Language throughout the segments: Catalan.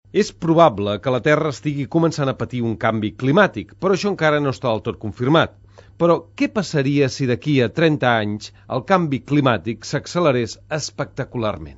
És probable que la Terra estigui començant a patir un canvi climàtic, però això encara no està del tot confirmat. Però què passaria si d'aquí a 30 anys el canvi climàtic s'accelerés espectacularment?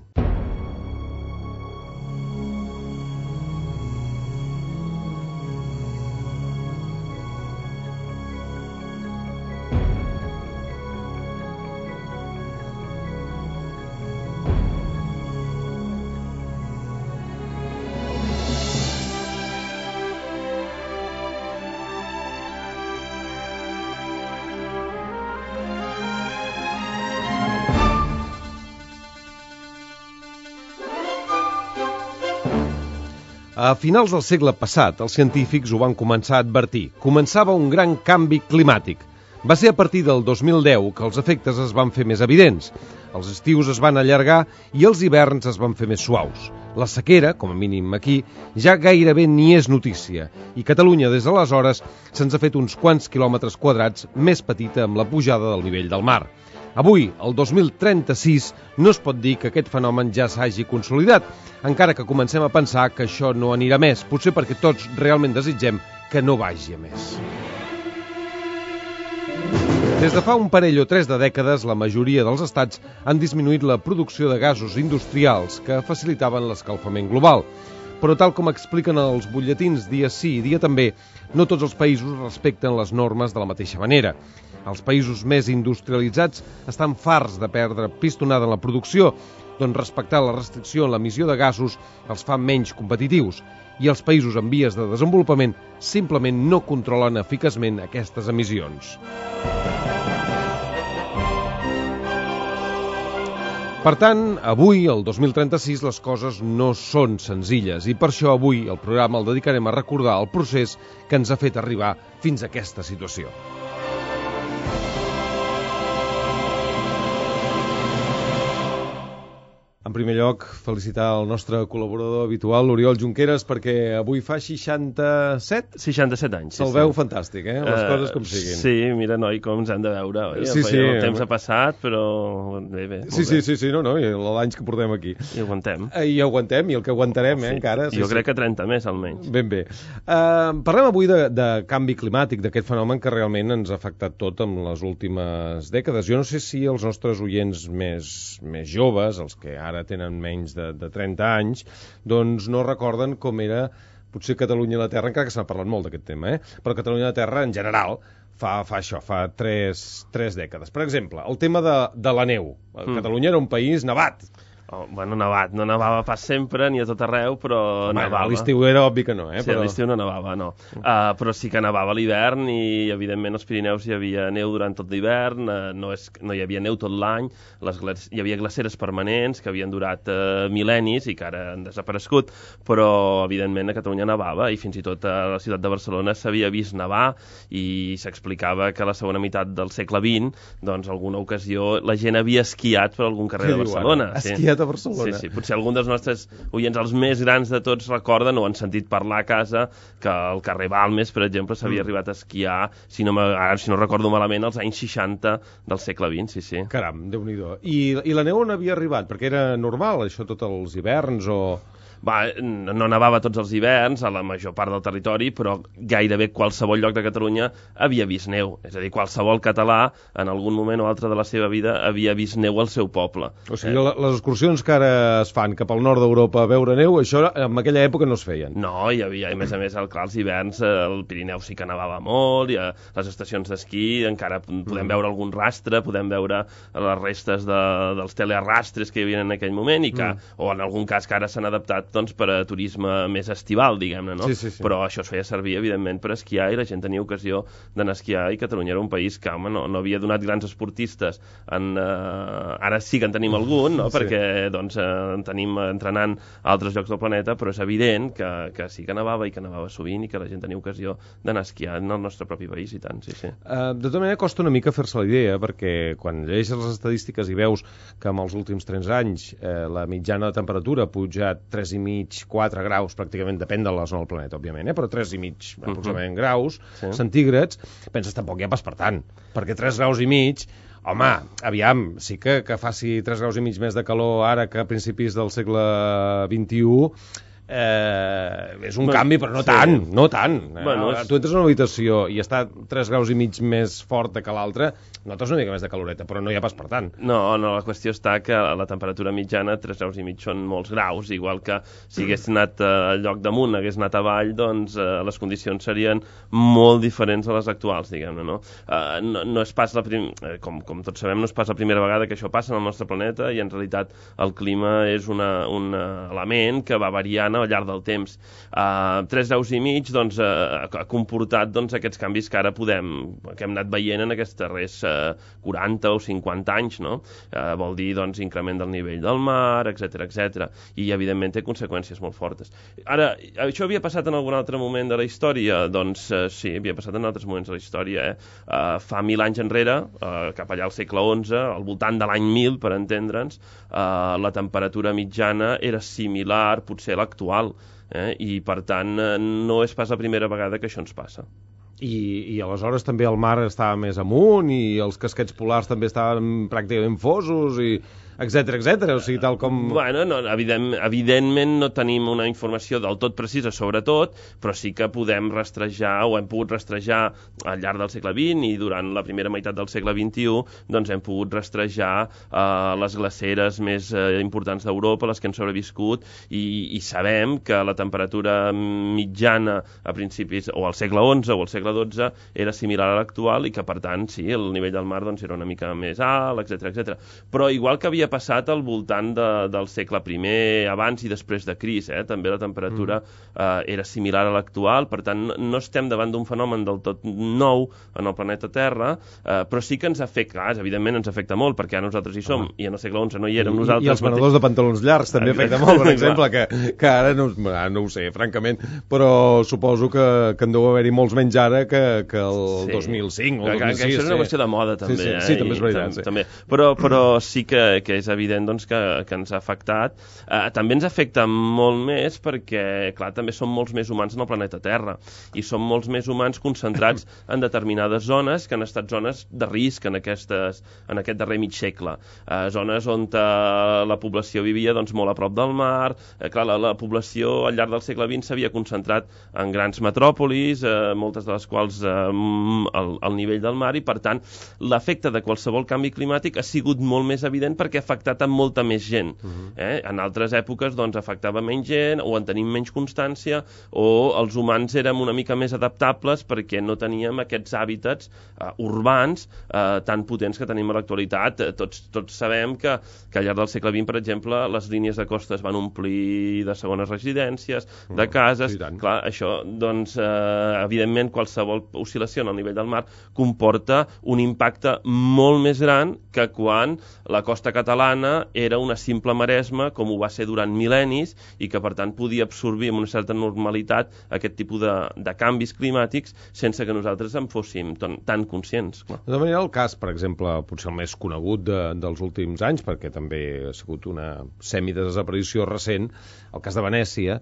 A finals del segle passat, els científics ho van començar a advertir. Començava un gran canvi climàtic. Va ser a partir del 2010 que els efectes es van fer més evidents. Els estius es van allargar i els hiverns es van fer més suaus. La sequera, com a mínim aquí, ja gairebé ni és notícia. I Catalunya, des d'aleshores, se'ns ha fet uns quants quilòmetres quadrats més petita amb la pujada del nivell del mar. Avui, el 2036, no es pot dir que aquest fenomen ja s'hagi consolidat, encara que comencem a pensar que això no anirà més, potser perquè tots realment desitgem que no vagi a més. Des de fa un parell o 3 de dècades, la majoria dels estats han disminuït la producció de gasos industrials que facilitaven l'escalfament global. Però tal com expliquen els butlletins dia sí i dia també, no tots els països respecten les normes de la mateixa manera. Els països més industrialitzats estan farts de perdre pistonada en la producció, doncs respectar la restricció en l'emissió de gasos els fa menys competitius, i els països en vies de desenvolupament simplement no controlen eficaçment aquestes emissions. Per tant, avui, el 2036, les coses no són senzilles i per això avui el programa el dedicarem a recordar el procés que ens ha fet arribar fins a aquesta situació. En primer lloc, felicitar el nostre col·laborador habitual, l'Oriol Junqueras, perquè avui fa 67? 67 anys. Se'l veu fantàstic, les coses com siguin. Sí, mira, noi, com ens hem de veure. Sí. El temps ha passat, però bé. Sí, no, i l'any que portem aquí. I aguantem. I aguantem, i el que aguantarem, encara. Jo crec que 30 més, almenys. Ben bé. Parlem avui de canvi climàtic, d'aquest fenomen que realment ens ha afectat tot en les últimes dècades. Jo no sé si els nostres oients més joves, els que ara tenen menys de 30 anys, doncs no recorden com era potser Catalunya i la Terra, encara que s'ha parlat molt d'aquest tema, però Catalunya i la Terra en general fa 3 dècades. Per exemple, el tema de la neu. Catalunya era un país nevat. Bueno, nevat, no nevava pas sempre ni a tot arreu, però nevava. A l'estiu era obvi que no, Sí, a l'estiu no nevava, no. Però sí que nevava a l'hivern i, evidentment, als Pirineus hi havia neu durant tot l'hivern, no hi havia neu tot l'any, hi havia glaceres permanents que havien durat mil·lennis i que ara han desaparegut, però, evidentment, a Catalunya nevava i fins i tot a la ciutat de Barcelona s'havia vist nevar i s'explicava que a la segona meitat del segle XX, doncs, alguna ocasió, la gent havia esquiat per algun carrer de Barcelona. Esquiat a Barcelona. Sí, potser algun dels nostres oients, els més grans de tots, recorden o han sentit parlar a casa que al carrer Balmes, per exemple, s'havia arribat a esquiar, si no recordo malament, als anys 60 del segle XX, sí. Caram, Déu-n'hi-do. I la neu on havia arribat? Perquè era normal, això, tots els hiverns o... No nevava tots els hiverns a la major part del territori, però gairebé qualsevol lloc de Catalunya havia vist neu. És a dir, qualsevol català, en algun moment o altre de la seva vida, havia vist neu al seu poble. O sigui, les excursions que ara es fan cap al nord d'Europa a veure neu, això en aquella època no es feien. No, hi havia, a més, els hiverns, el Pirineu sí que nevava molt, i a les estacions d'esquí encara podem veure algun rastre, podem veure les restes dels telearrastres que hi havia en aquell moment, o en algun cas que ara s'han adaptat per a turisme més estival, diguem-ne, no? Sí. Però això es feia servir, evidentment, per esquiar i la gent tenia ocasió d'anar a esquiar i Catalunya era un país que, home, no havia donat grans esportistes. Ara sí que en tenim algun, no? Perquè, doncs, en tenim entrenant a altres llocs del planeta, però és evident que sí que nevava i que nevava sovint i que la gent tenia ocasió d'anar a esquiar en el nostre propi país, i tant, sí. De tota manera, costa una mica fer-se la idea, perquè quan llegeixes les estadístiques i veus que en els últims 30 anys la mitjana de temperatura ha pujat 3,5, 4 graus, pràcticament, depèn de la zona del planeta, òbviament, però 3,5 aproximadament graus centígrads, penses tampoc hi ha pas per tant, perquè 3 graus i mig, home, aviam, sí que faci 3 graus i mig més de calor ara que a principis del segle XXI, és un canvi, però no tant, no tant. Bueno, tu entres en una habitació i està 3 graus i mig més forta que l'altra, notes una mica més de caloreta, però no hi ha pas per tant. No, la qüestió està que la temperatura mitjana, 3 graus i mig són molts graus, igual que si hagués anat al lloc damunt, hagués anat avall, doncs les condicions serien molt diferents a les actuals, diguem-ne, no? No és pas com tots sabem, no és pas la primera vegada que això passa en el nostre planeta i en realitat el clima és un element que va variant al llarg del temps. 3 graus i mig doncs, ha comportat doncs, aquests canvis que ara que hem anat veient en aquests darrers 40 o 50 anys, no? Vol dir doncs, increment del nivell del mar, etc. I evidentment té conseqüències molt fortes. Ara, això havia passat en algun altre moment de la història? Doncs sí, havia passat en altres moments de la història. Fa 1000 anys enrere, cap allà al segle XI, al voltant de l'any 1000, per entendre'ns, la temperatura mitjana era similar potser a l'actual, i per tant no és pas la primera vegada que això ens passa. I aleshores també el mar estava més amunt i els casquets polars també estaven pràcticament fosos i etc. O sigui, tal com... Bueno, no, evidentment no tenim una informació del tot precisa sobre tot, però sí que podem rastrejar, o hem pogut rastrejar al llarg del segle XX i durant la primera meitat del segle XXI, doncs hem pogut rastrejar les glaceres més importants d'Europa, les que han sobreviscut, i sabem que la temperatura mitjana a principis, o al segle XI o al segle XII, era similar a l'actual i que, per tant, sí, el nivell del mar doncs, era una mica més alt, etc. Però igual que havia passat al voltant del segle I, abans i després de Crist, també la temperatura era similar a l'actual, per tant no estem davant d'un fenomen del tot nou en el planeta Terra, però sí que ens afecta, evidentment ens afecta molt, perquè ara nosaltres hi som, i en el segle XI no hi érem nosaltres. I els venedors de pantalons llargs també afecta molt, per exemple, que ara no ho sé, francament, però suposo que en deu haver-hi molts menys ara que el 2005 o el 2006. Que això és una qüestió de moda, també. Sí, també és veritat. També. Però sí que és evident doncs, que ens ha afectat. També ens afecta molt més perquè, clar, també som molts més humans en el planeta Terra i som molts més humans concentrats en determinades zones que han estat zones de risc en aquest darrer mig segle. Zones on la població vivia doncs, molt a prop del mar. Clar, la població al llarg del segle XX s'havia concentrat en grans metròpolis, moltes de les quals al nivell del mar, i per tant l'efecte de qualsevol canvi climàtic ha sigut molt més evident perquè ha afectat a molta més gent. En altres èpoques doncs, afectava menys gent, o en tenim menys constància, o els humans érem una mica més adaptables perquè no teníem aquests hàbitats urbans tan potents que tenim a l'actualitat. Tots sabem que al llarg del segle XX, per exemple, les línies de costa es van omplir de segones residències, de cases. Clar, això, doncs, evidentment, qualsevol oscil·lació en el nivell del mar comporta un impacte molt més gran que quan la costa catalana era una simple maresma, com ho va ser durant mil·lennis, i que per tant podia absorbir amb una certa normalitat aquest tipus de canvis climàtics sense que nosaltres en fóssim tan conscients. Clar. De manera, el cas, per exemple, potser el més conegut dels últims anys, perquè també ha sigut una semidesaparició recent, el cas de Venècia,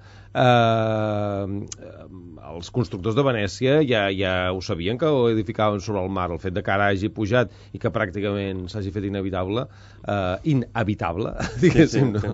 els constructors de Venècia ja ho sabien que ho edificaven sobre el mar. El fet de que ara hagi pujat i que pràcticament s'hagi fet inhabitable, diguéssim, no?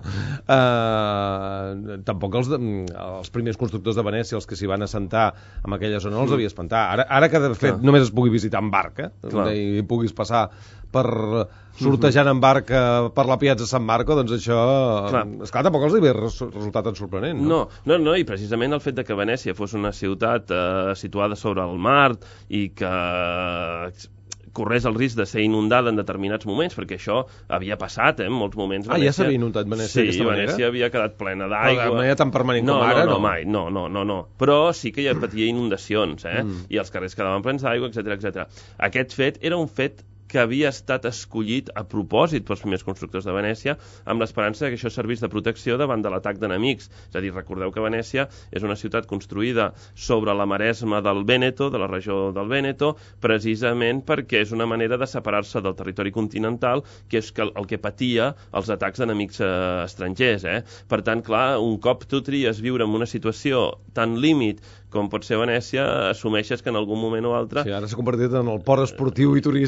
Tampoc els primers constructors de Venècia, els que s'hi van assentar en aquella zona, els havia espantar. Ara que de fet només es pugui visitar en barca i puguis passar sortejant en barca per la Piazza San Marco, doncs això, esclar, tampoc els havia resultat tan sorprenent, no? No, i precisament el fet de que Venècia fos una ciutat situada sobre el mar i que corrés el risc de ser inundada en determinats moments, perquè això havia passat, en molts moments. Ja s'havia inundat Venècia d'aquesta manera? Sí, Venècia havia quedat plena d'aigua. De manera tan permanent com ara, no? Mai, no. Però sí que ja patia inundacions, i els carrers quedaven plens d'aigua, etc. Aquest fet era un fet que havia estat escollit a propòsit pels primers constructors de Venècia amb l'esperança que això servís de protecció davant de l'atac d'enemics. És a dir, recordeu que Venècia és una ciutat construïda sobre la maresma del Vèneto, de la regió del Vèneto, precisament perquè és una manera de separar-se del territori continental, que és el que patia els atacs d'enemics estrangers. Per tant, clar, un cop tu tries viure en una situació tan límit com pot ser Venècia, assumeixes que en algun moment o altre... Sí, ara s'ha convertit en el port esportiu i turístic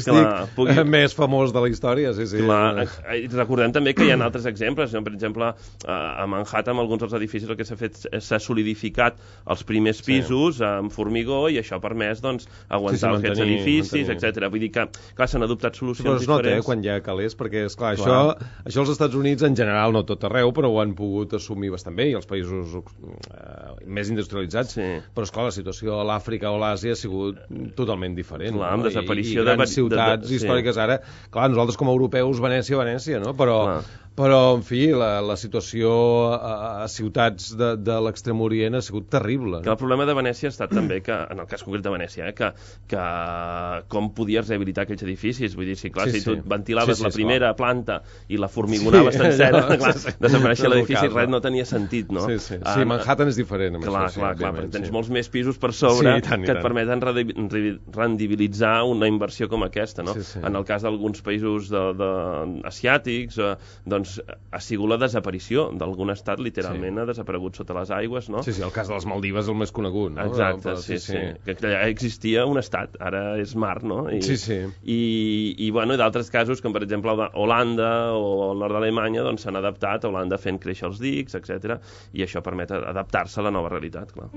més famós de la història, sí. Clar, recordem també que hi ha altres exemples, per exemple, a Manhattan, amb alguns dels edificis el que s'ha fet s'ha solidificat els primers pisos amb formigó i això ha permès aguantar aquests edificis, etc. Vull dir que, clar, s'han adoptat solucions diferents. Però es nota, quan hi ha calés, perquè, esclar, això als Estats Units, en general, no tot arreu, però ho han pogut assumir bastant bé, i els països més industrialitzats. Però, esclar, la situació a l'Àfrica o l'Àsia ha sigut totalment diferent. Clar, amb desaparició de grans ciutats històriques ara. Clar, nosaltres com a europeus, Venècia, no? Però, en fi, la situació a ciutats de l'extrem orient ha sigut terrible. El problema de Venècia ha estat també que, en el cas concret de Venècia, que com podies rehabilitar aquells edificis? Vull dir, si tu ventilaves la primera planta i la formigonaves sencera, desapareixia l'edifici, res no tenia sentit, no? Sí, Manhattan és diferent. Clar, perquè tens molts més pisos per sobre que et permeten rendibilitzar una inversió com aquesta, no? En el cas d'alguns països asiàtics, doncs ha sigut la desaparició d'algun estat, literalment ha desaparegut sota les aigües, no? Sí, el cas de les Maldives és el més conegut, no? Exacte, sí. Que allà existia un estat, ara és mar, no? I d'altres casos, com per exemple Holanda o el nord d'Alemanya, doncs s'han adaptat, a Holanda fent créixer els dics, etc. I això permet adaptar-se a la nova realitat, clar.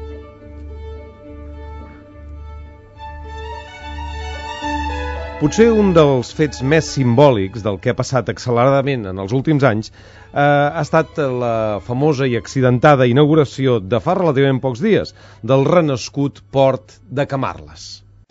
Potser un dels fets més simbòlics del que ha passat acceleradament en els últims anys ha estat la famosa i accidentada inauguració de fa relativament pocs dies del renescut port de Camarles.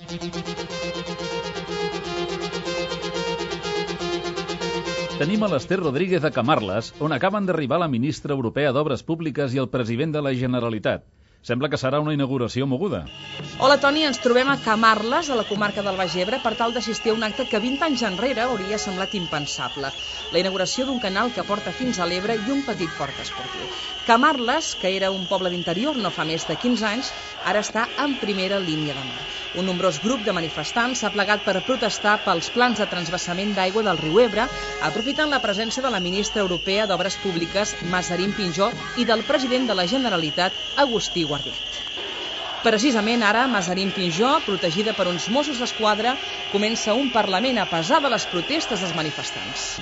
Tenim a l'Ester Rodríguez a Camarles, on acaben d'arribar la ministra europea d'Obres Públiques i el president de la Generalitat. Sembla que serà una inauguració moguda. Hola, Toni, ens trobem a Camarles, a la comarca del Baix Ebre, per tal d'assistir a un acte que 20 anys enrere hauria semblat impensable. La inauguració d'un canal que porta fins a l'Ebre i un petit port esportiu. Camarles, que era un poble d'interior no fa més de 15 anys, ara està en primera línia de mar. Un nombrós grup de manifestants s'ha plegat per protestar pels plans de transvasament d'aigua del riu Ebre, aprofitant la presència de la ministra europea d'Obres Públiques, Mazarine Pinjot, i del president de la Generalitat, Agustí Guardiet. Precisament ara, Mazarine Pinjot, protegida per uns Mossos d'Esquadra, comença un Parlament a pesar de les protestes dels manifestants.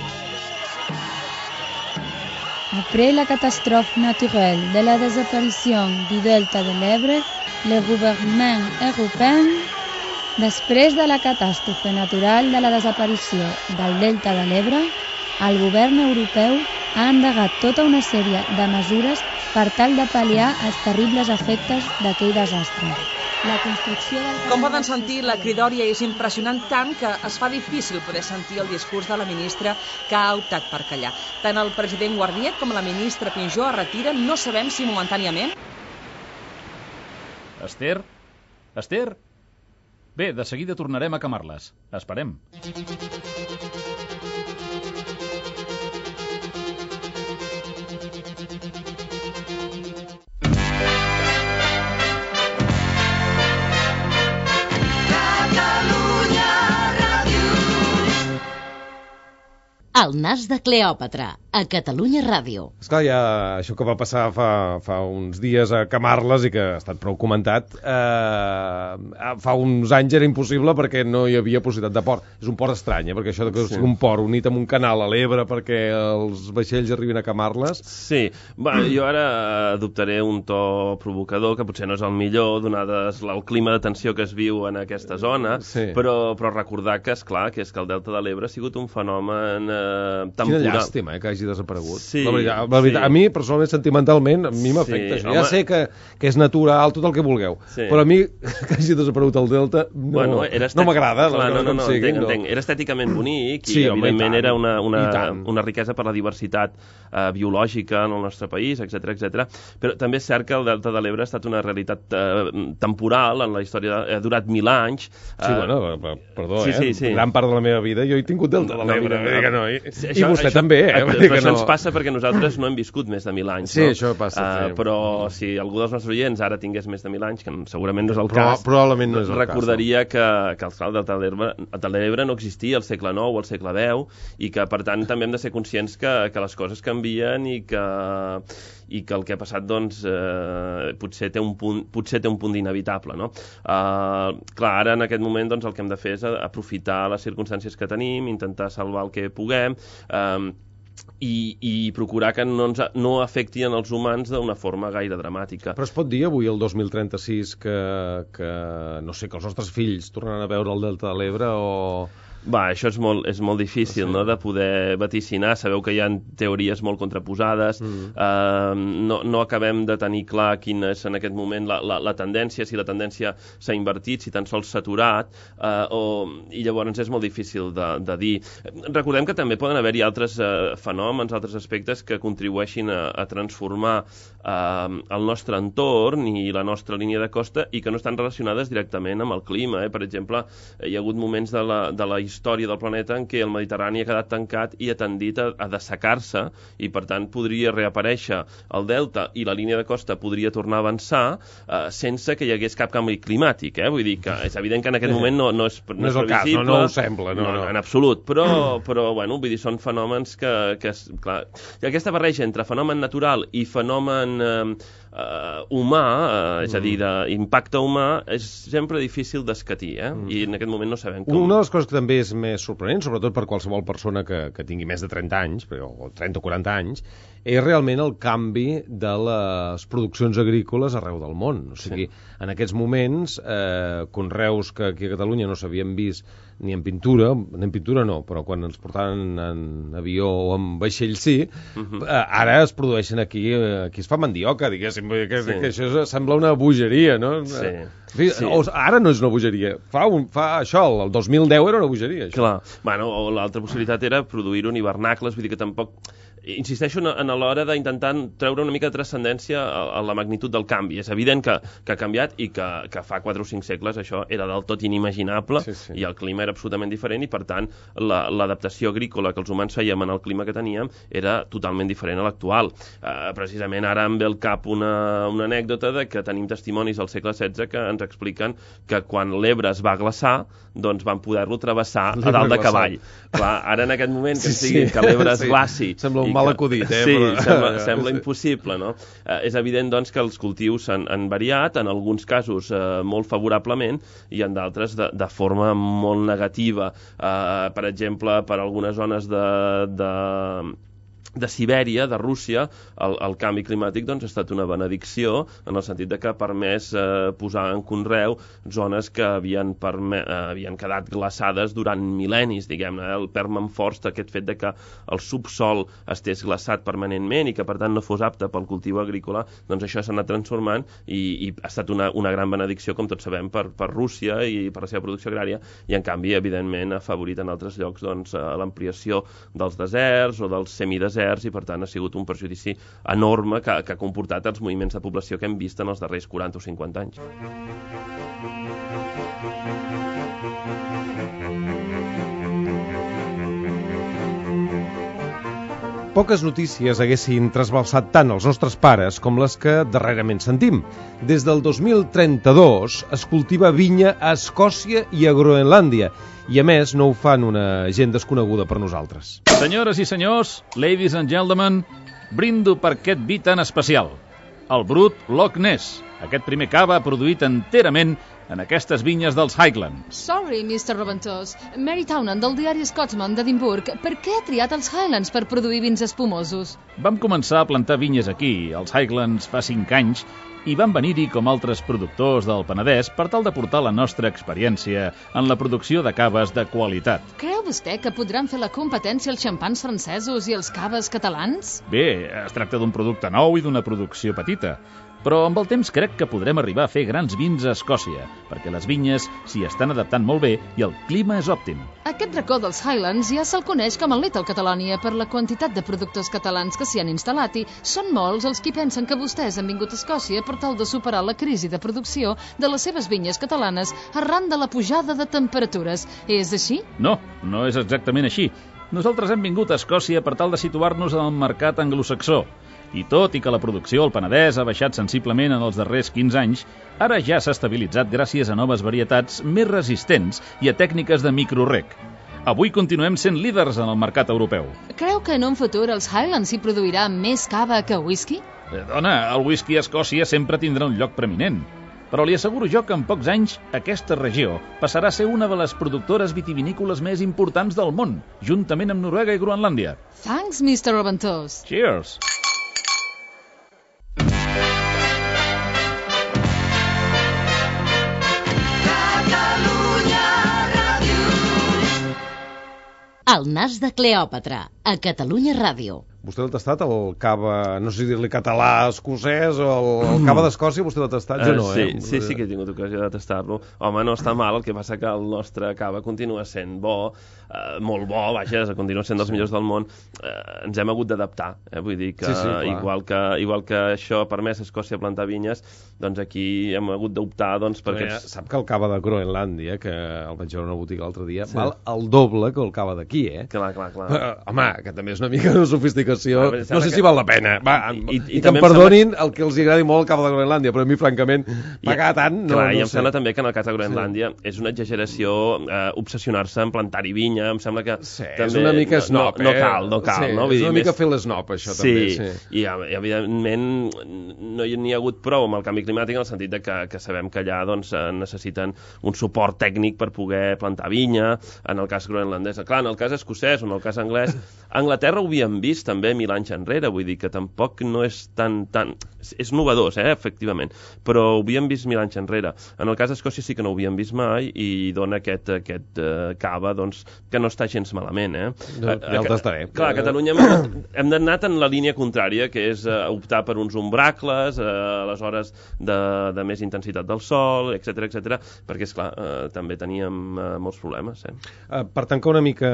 Après la catastrophe naturelle de la disparition du delta de l'Ebre, le gouvernement européen, després de la catàstrofe natural de la desaparició del delta de l'Ebre, el govern europeu ha endegat tota una sèrie de mesures per tal de pal·liar els terribles efectes d'aquell desastre. Com poden sentir, la cridòria és impressionant tant que es fa difícil poder sentir el discurs de la ministra que ha optat per callar. Tant el president Guardiet com la ministra Pinjot es retiren, no sabem si momentàniament. Ester? Bé, de seguida tornarem a Camarles. Esperem. El nas de Cleòpatra, a Catalunya Ràdio. Esclar, ja això que va passar fa uns dies a Camarles i que ha estat prou comentat, fa uns anys era impossible perquè no hi havia possibilitat de port. És un port estrany, perquè això que sigui un port unit amb un canal a l'Ebre perquè els vaixells arribin a Camarles... Sí, jo ara adoptaré un to provocador, que potser no és el millor, donades el clima de tensió que es viu en aquesta zona, però recordar que, esclar, que és que el Delta de l'Ebre ha sigut un fenomen temporal. Quina llàstima, que hagi desaparegut. Sí, la veritat, a mi, personalment, sentimentalment, a mi m'afecta això. Ja sé que és natural, tot el que vulgueu, però a mi que hagi desaparegut el Delta no m'agrada. Entenc. Era estèticament bonic i, evidentment, era una riquesa per la diversitat biològica en el nostre país, etc. Però també és cert que el Delta de l'Ebre ha estat una realitat temporal en la història, ha durat 1000 anys. Sí, gran part de la meva vida jo he tingut Delta de l'Ebre, I vostè també, Però això ens passa perquè nosaltres no hem viscut més de 1.000 anys. Sí, això passa. Però si algú dels nostres oients ara tingués més de 1.000 anys, que segurament no és el cas, probablement no és el recordaria que el Delta de l'Ebre no existia al segle IX o al segle X i que, per tant, també hem de ser conscients que les coses canvien i que el que ha passat doncs, potser té un punt d'inevitable. No? Clar, ara en aquest moment doncs, el que hem de fer és aprofitar les circumstàncies que tenim, intentar salvar el que puguem, i procurar que no afecti els humans d'una forma gaire dramàtica. Però es pot dir avui, el 2036, que no sé, que els nostres fills tornaran a veure el Delta de l'Ebre o... Això és molt difícil, no?, de poder vaticinar. Sabeu que hi ha teories molt contraposades, no acabem de tenir clar quina és en aquest moment la tendència, si la tendència s'ha invertit, si tan sols s'ha aturat, i llavors és molt difícil de dir. Recordem que també poden haver-hi altres fenòmens, altres aspectes que contribueixin a transformar el nostre entorn i la nostra línia de costa i que no estan relacionades directament amb el clima. Per exemple, hi ha hagut moments de la història del planeta en què el Mediterrani ha quedat tancat i ha tendit a dessecar-se i, per tant, podria reaparèixer el delta i la línia de costa podria tornar a avançar sense que hi hagués cap canvi climàtic. Vull dir que és evident que en aquest moment no és el cas, no ho sembla. No. En absolut, però bueno, vull dir, són fenòmens que clar, i aquesta barreja entre fenomen natural i fenomen humà, és a dir, d'impacte humà, és sempre difícil d'escatir, i en aquest moment no sabem com. Una de les coses que també és més sorprenent, sobretot per qualsevol persona que tingui més de 30 anys, o 30 o 40 anys, és realment el canvi de les produccions agrícoles arreu del món. O sigui, en aquests moments, conreus que aquí a Catalunya no s'havien vist ni en pintura no, però quan ens portaven en avió o en vaixell ara es produeixen aquí es fa mandioca, diguéssim, que això sembla una bogeria, no? Ara no és una bogeria, fa això, el 2010 era una bogeria. Clar, o l'altra possibilitat era produir-ho en hivernacles, vull dir que tampoc... Insisteixo en l'hora d'intentar treure una mica de transcendència a la magnitud del canvi. És evident que ha canviat i que fa 4 o 5 segles això era del tot inimaginable i el clima era absolutament diferent i, per tant, l'adaptació agrícola que els humans fèiem en el clima que teníem era totalment diferent a l'actual. Precisament ara em ve al cap una anècdota de que tenim testimonis al segle XVI que ens expliquen que quan l'Ebre es va glaçar, doncs van poder-lo travessar a dalt de cavall. Clar, ara en aquest moment que ens diguin que l'Ebre es glaci... Sembla un mal acudit, Sí, sembla impossible, no? És evident, doncs, que els cultius han variat, en alguns casos molt favorablement i en d'altres de forma molt negativa. Per exemple, per algunes zones de Sibèria, de Rússia, el canvi climàtic doncs, ha estat una benedicció en el sentit de que ha permès posar en conreu zones que havien quedat glaçades durant mil·lennis, diguem-ne. El permafrost, aquest fet de que el subsol estés glaçat permanentment i que per tant no fos apte pel cultiu agrícola, doncs això s'ha anat transformant i ha estat una gran benedicció, com tots sabem, per Rússia i per la seva producció agrària, i en canvi, evidentment, ha favorit en altres llocs doncs, l'ampliació dels deserts o dels semideserts, i per tant ha sigut un perjudici enorme que ha comportat els moviments de població que hem vist en els darrers 40 o 50 anys. Poques notícies haguessin trasbalsat tant els nostres pares com les que darrerament sentim. Des del 2032 es cultiva vinya a Escòcia i a Groenlàndia, i a més no ho fan una gent desconeguda per nosaltres. Senyores i senyors, ladies and gentlemen, brindo per aquest vi tan especial. El brut Loch Ness, aquest primer cava produït enterament en aquestes vinyes dels Highlands. Sorry, Mr. Roventós. Mary Townend, del diari Scotsman d'Edimburg. Per què ha triat els Highlands per produir vins espumosos? Vam començar a plantar vinyes aquí, als Highlands, fa 5 anys, i van venir-hi com altres productors del Penedès per tal de portar la nostra experiència en la producció de caves de qualitat. Creu vostè que podran fer la competència els xampans francesos i els caves catalans? Bé, es tracta d'un producte nou i d'una producció petita. Però amb el temps crec que podrem arribar a fer grans vins a Escòcia, perquè les vinyes s'hi estan adaptant molt bé i el clima és òptim. Aquest racó dels Highlands ja se'l coneix com el Little Catalonia per la quantitat de productors catalans que s'hi han instal·lat i són molts els qui pensen que vostès han vingut a Escòcia per tal de superar la crisi de producció de les seves vinyes catalanes arran de la pujada de temperatures. És així? No, no és exactament així. Nosaltres hem vingut a Escòcia per tal de situar-nos en el mercat anglosaxó. I tot i que la producció al Penedès ha baixat sensiblement en els darrers 15 anys, ara ja s'ha estabilitzat gràcies a noves varietats més resistents i a tècniques de microrec. Avui continuem sent líders en el mercat europeu. Creu que en un futur els Highlands hi produirà més cava que whisky? Dona, el whisky a Escòcia sempre tindrà un lloc preeminent. Però li asseguro jo que en pocs anys aquesta regió passarà a ser una de les productores vitivinícoles més importants del món, juntament amb Noruega i Groenlàndia. Thanks, Mr. Raventós. Cheers! El nas de Cleòpatra, a Catalunya Ràdio. Vostè l'ha tastat, el cava, no sé si dir-li català, escocès, o el cava d'Escòcia, vostè l'ha tastat, jo no, Sí que he tingut ocasió de tastar-lo. Home, no està mal, el que passa que el nostre cava continua sent bo, molt bo, vaja, continua sent dels millors del món. Ens hem hagut d'adaptar, vull dir que, igual que això ha permès a Escòcia plantar vinyes, doncs aquí hem hagut d'optar, doncs, perquè... Sap que el cava de Groenlàndia, que el vaig veure a una botiga l'altre dia, val el doble que el cava d'aquí, Clar. Home, que també és una mica de sofisticació. No sé si val la pena. I que em perdonin el que els agradi molt el cava de Groenlàndia, però a mi, francament, pagar tant... Clar, i em sembla també que en el cas de Groenlàndia és una exageració obsessionar-se en plantar-hi vinya, em sembla que... Sí, és una mica snob, No cal, no? És una mica fer l'esnob, això, també. Sí, i evidentment no hi ha hagut prou amb el canvi climàtic en el sentit que sabem que allà necessiten un suport tècnic per poder plantar vinya, en el cas groenlandès. Clar, en el cas escocès o en el cas anglès, a Anglaterra ho havíem vist també 1000 anys enrere, vull dir que tampoc no és tan... És novedós, efectivament, però ho havíem vist 1000 anys enrere. En el cas d'Escòcia sí que no ho havíem vist mai i dona aquest cava, doncs, que no està gens malament, Ja el tastaré. Clar, a Catalunya hem anat en la línia contrària, que és optar per uns umbracles, a les hores de més intensitat del sol, etc, perquè, esclar, també teníem molts problemes. Per tancar una mica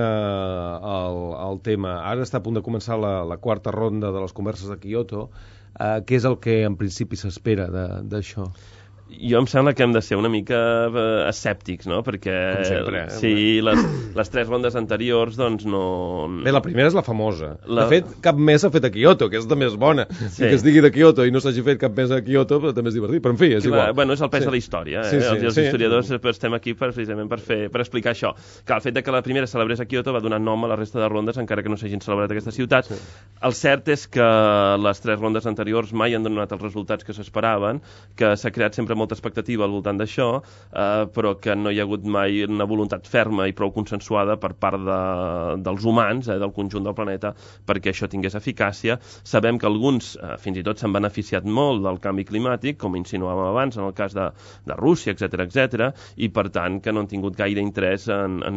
el tema, ara està a punt de començar la quarta ronda de les converses de Kyoto. Què és el que en principi s'espera d'això? Jo em sembla que hem de ser una mica escèptics, no? Perquè com sempre, sí, les 3 rondes anteriors, doncs no... Bé, la primera és la famosa. De fet, cap més s'ha fet a Kyoto, que és també és bona. Sí. Que es digui de Kyoto i no s'hagi fet cap més a Kyoto, però també és divertit. Però, en fi, és igual. Bueno, és el pes de la història. Els historiadors estem aquí precisament per explicar això. Que el fet que la primera celebrés a Kyoto va donar nom a la resta de rondes, encara que no s'hagin celebrat a aquesta ciutat. Sí. El cert és que les 3 rondes anteriors mai han donat els resultats que s'esperaven, que s'ha creat sempre molta expectativa al voltant d'això, però que no hi ha hagut mai una voluntat ferma i prou consensuada per part dels humans, del conjunt del planeta, perquè això tingués eficàcia. Sabem que alguns fins i tot s'han beneficiat molt del canvi climàtic, com insinuàvem abans, en el cas de Rússia, etc, i per tant que no han tingut gaire interès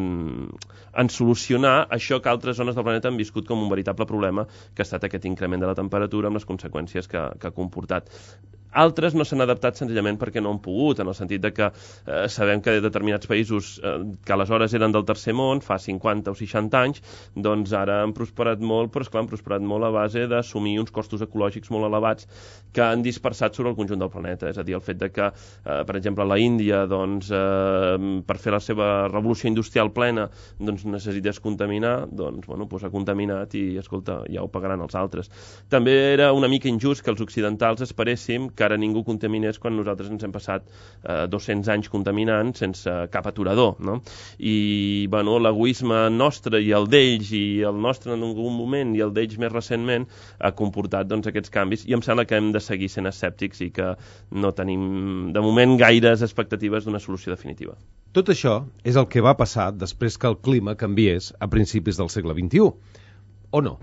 en solucionar això que altres zones del planeta han viscut com un veritable problema, que ha estat aquest increment de la temperatura amb les conseqüències que ha comportat. Altres no s'han adaptat senzillament perquè no han pogut, en el sentit de que sabem que determinats països que aleshores eren del tercer món, fa 50 o 60 anys, doncs ara han prosperat molt, però esclar, han prosperat molt a base d'assumir uns costos ecològics molt elevats que han dispersat sobre el conjunt del planeta. És a dir, el fet de que, per exemple, la Índia, doncs, per fer la seva revolució industrial plena, doncs necessités contaminar, doncs, bueno, ha contaminat i, escolta, ja ho pagaran els altres. També era una mica injust que els occidentals esperéssim que ara ningú contaminés quan nosaltres ens hem passat 200 anys contaminant sense cap aturador, no? I, bueno, l'egoisme nostre i el d'ells, i el nostre en algun moment i el d'ells més recentment, ha comportat, doncs, aquests canvis, i em sembla que hem de seguir sent escèptics i que no tenim, de moment, gaires expectatives d'una solució definitiva. Tot això és el que va passar després que el clima canviés a principis del segle XXI. O no?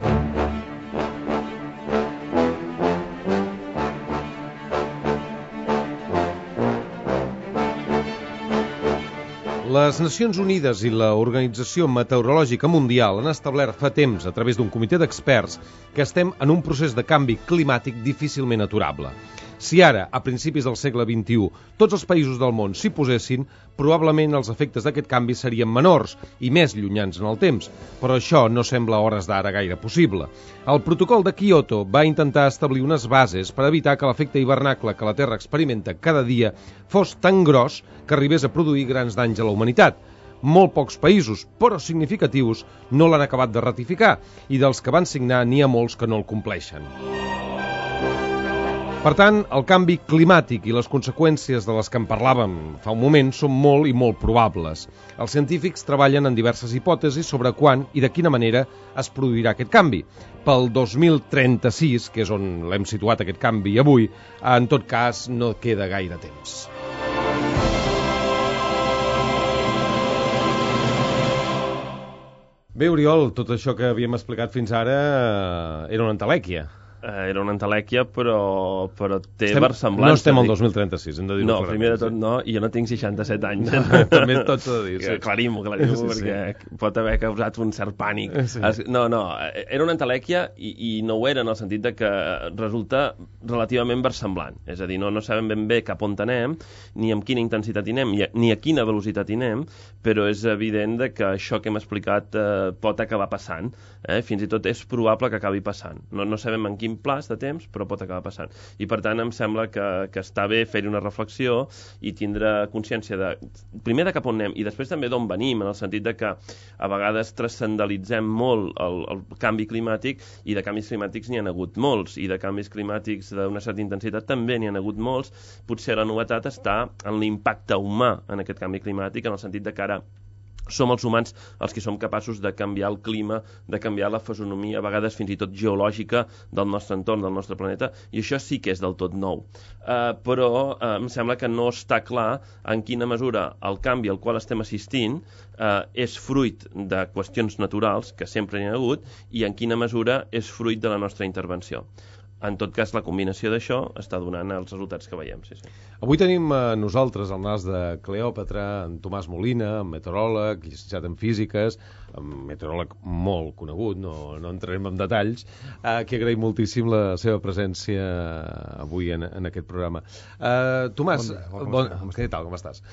Les Nacions Unides i l'Organització Meteorològica Mundial han establert fa temps, a través d'un comitè d'experts, que estem en un procés de canvi climàtic difícilment aturable. Si ara, a principis del segle XXI, tots els països del món s'hi posessin, probablement els efectes d'aquest canvi serien menors i més llunyans en el temps, però això no sembla a hores d'ara gaire possible. El protocol de Kyoto va intentar establir unes bases per evitar que l'efecte hivernacle que la Terra experimenta cada dia fos tan gros que arribés a produir grans danys a la humanitat. Molt pocs països, però significatius, no l'han acabat de ratificar, i dels que van signar n'hi ha molts que no el compleixen. Per tant, el canvi climàtic i les conseqüències de les que en parlàvem fa un moment són molt i molt probables. Els científics treballen en diverses hipòtesis sobre quan i de quina manera es produirà aquest canvi. Pel 2036, que és on l'hem situat aquest canvi avui, en tot cas no queda gaire temps. Bé, Oriol, tot això que havíem explicat fins ara era una entelèquia. Era una entelèquia, però té versemblança. No estem al 2036, hem de dir-ho. No, primer de tot no, i jo no tinc 67 anys. També tot s'ha de dir. Sí. Aclarim-ho, perquè pot haver causat un cert pànic. Sí. No, era una entelèquia i no ho era en el sentit de que resulta relativament versemblant. És a dir, no sabem ben bé cap on anem, ni amb quina intensitat anem, ni a quina velocitat anem, però és evident que això que hem explicat pot acabar passant. Fins i tot és probable que acabi passant. No sabem en quin plaç de temps, però pot acabar passant. I per tant em sembla que està bé fer-hi una reflexió i tindre consciència primer de cap on anem i després també d'on venim, en el sentit de que a vegades transcendalitzem molt el canvi climàtic i de canvis climàtics n'hi ha hagut molts i de canvis climàtics d'una certa intensitat també n'hi ha hagut molts. Potser la novetat està en l'impacte humà en aquest canvi climàtic, en el sentit de que ara som els humans els que som capaços de canviar el clima, de canviar la fisonomia, a vegades fins i tot geològica del nostre entorn, del nostre planeta, i això sí que és del tot nou. Però em sembla que no està clar en quina mesura el canvi al qual estem assistint és fruit de qüestions naturals, que sempre n'hi ha hagut, i en quina mesura és fruit de la nostra intervenció. En tot cas, la combinació d'això està donant els resultats que veiem. Sí. Avui tenim nosaltres al nas de Cleòpatra en Tomàs Molina, meteoròleg, llicenciat en físiques, meteoròleg molt conegut, no entrarem en detalls, que agraïm moltíssim la seva presència avui en aquest programa. Tomàs, què tal, com estàs?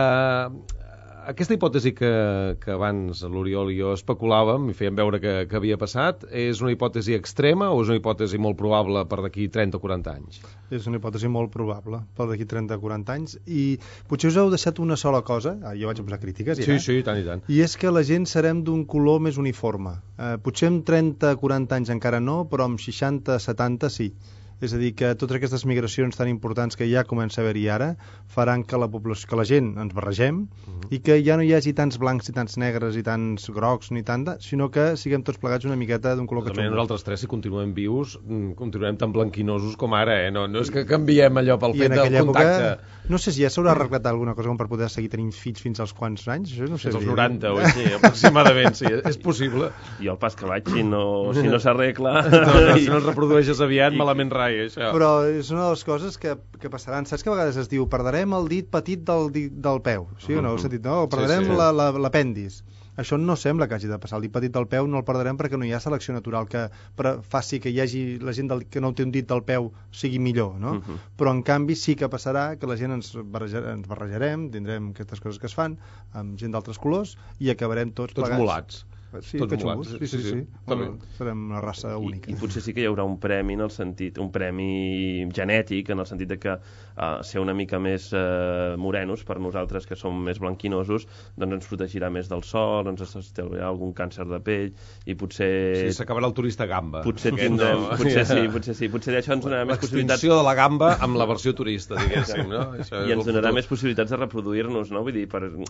Aquesta hipòtesi que abans l'Oriol i jo especulàvem i fèiem veure que havia passat, és una hipòtesi extrema o és una hipòtesi molt probable per d'aquí 30 o 40 anys? És una hipòtesi molt probable per d'aquí 30 o 40 anys i potser us heu deixat una sola cosa, jo vaig posar crítiques ja, sí, tant i tant. I és que la gent serem d'un color més uniforme. Potser amb 30 o 40 anys encara no, però amb 60 o 70 sí. És a dir, que totes aquestes migracions tan importants que ja comença a haver-hi ara faran que la població, que la gent ens barregem i que ja no hi hagi tants blancs i tants negres i tants grocs ni tant, sinó que siguem tots plegats una miqueta d'un color que som. Nosaltres tres, si continuem vius, continuem tan blanquinosos com ara, no és que canviem allò pel fet del contacte. No sé si ja s'haurà arreglat alguna cosa com per poder seguir tenint fills fins als quants anys. Això no sé. Fins als 90 o així, aproximadament, sí, és possible. Jo al pas que vaig, si no s'arregla... Si no es reprodueixes aviat, malament rai. Això. Però és una de les coses que passaran. Saps que a vegades es diu perdrem el dit petit del peu, sí o no? Heu sentit, no? Perdrem l'apèndix. Això no sembla que hagi de passar. El dit petit del peu no el perdrem perquè no hi ha selecció natural que faci que hi hagi la gent que no té un dit del peu sigui millor, no? Però en canvi sí que passarà que la gent ens barrejarem, tindrem aquestes coses que es fan amb gent d'altres colors i acabarem tots plegats. Tots mulats. Sí, tots molats. Sí. Bueno, serem una raça única. I potser sí que hi haurà un premi en el sentit, un premi genètic, en el sentit de que ser una mica més morenos per nosaltres que som més blanquinosos, doncs ens protegirà més del sol, ens estalviarà algun càncer de pell i potser... Sí, s'acabarà el turista gamba. Potser tindrem, potser sí. Potser d'això ens donarà més possibilitats... L'extinció de la gamba amb la versió turista, diguéssim, no? I ens donarà més possibilitats de reproduir-nos, no? Vull dir,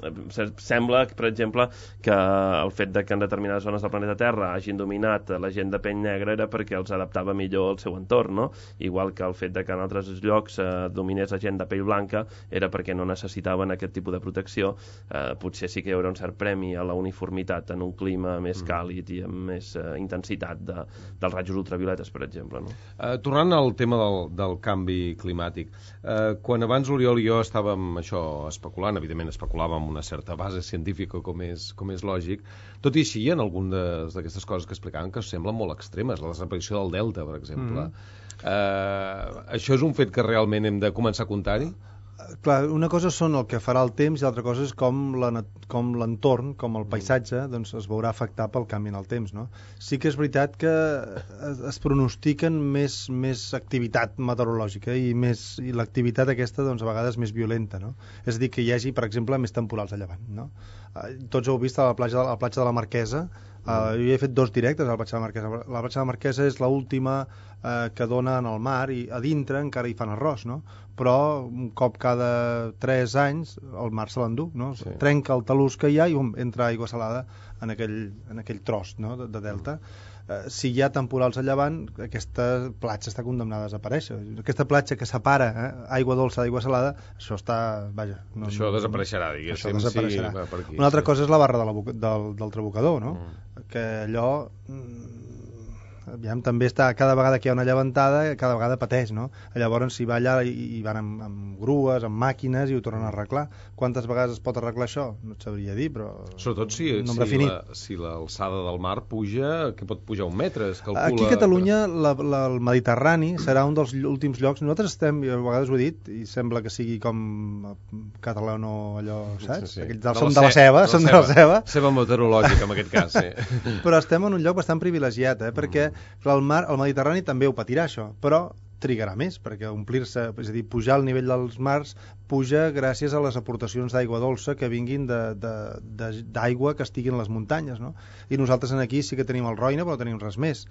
sembla, per exemple, que el fet de que en determinades zones del planeta Terra hagin dominat la gent de pell negra era perquè els adaptava millor al seu entorn, no? Igual que el fet de que en altres llocs dominés la gent de pell blanca era perquè no necessitaven aquest tipus de protecció. Potser sí que hi haurà un cert premi a la uniformitat en un clima més càlid i amb més intensitat dels rajos ultravioletes, per exemple, no? Tornant al tema del canvi climàtic, quan abans l'Oriol i jo estàvem especulant, evidentment especulàvem amb una certa base científica com és lògic, tot i així hi ha algunes d'aquestes coses que explicaven que semblen molt extremes, la desaparició del delta, per exemple. Això és un fet que realment hem de començar a comptar-hi? Clar, una cosa són el que farà el temps i l'altra cosa és com l'entorn, com el paisatge, doncs es veurà afectat pel canvi en el temps, no? Sí que és veritat que es pronostiquen més activitat meteorològica i l'activitat aquesta doncs a vegades més violenta, no? És a dir, que hi hagi, per exemple, més temporals a llevant, no? Tots heu vist a la platja de la Marquesa. Jo he fet 2 directes a la platja de la Marquesa. La platja de la Marquesa és l'última que dona en el mar i a dintre encara hi fan arròs, no? Però un cop cada 3 anys el mar se l'endú, no? Sí. Trenca el talús que hi ha i entra aigua salada en aquell tros, no? de delta. Si hi ha temporals a llevant, aquesta platja està condemnada a desaparèixer. Aquesta platja que separa aigua dolça d'aigua salada, això està... Vaja, això desapareixerà, diguéssim. Això desapareixerà. Sí, per aquí, una altra cosa és la barra del Trabucador, no? Que allò... Aviam, també està, cada vegada que hi ha una llevantada, cada vegada pateix, no? Llavors s'hi va allà i van amb grues, amb màquines i ho tornen a arreglar. Quantes vegades es pot arreglar això? No et sabria dir, però... Sobretot si l'alçada del mar puja, que pot pujar 1 metre, es calcula... Aquí a Catalunya el Mediterrani serà un dels últims llocs. Nosaltres estem, a vegades ho he dit, i sembla que sigui com català o no allò, saps? Sí. Som de la ceba, som de la ceba. Seva meteorològica, en aquest cas, sí. Però estem en un lloc bastant privilegiat, perquè el Mediterrani també ho patirà, això, però trigarà més, perquè omplir-se, és a dir, pujar al nivell dels mars puja gràcies a les aportacions d'aigua dolça que vinguin d'aigua que estiguin a les muntanyes, no? I nosaltres aquí sí que tenim el Roine, però no tenim res més.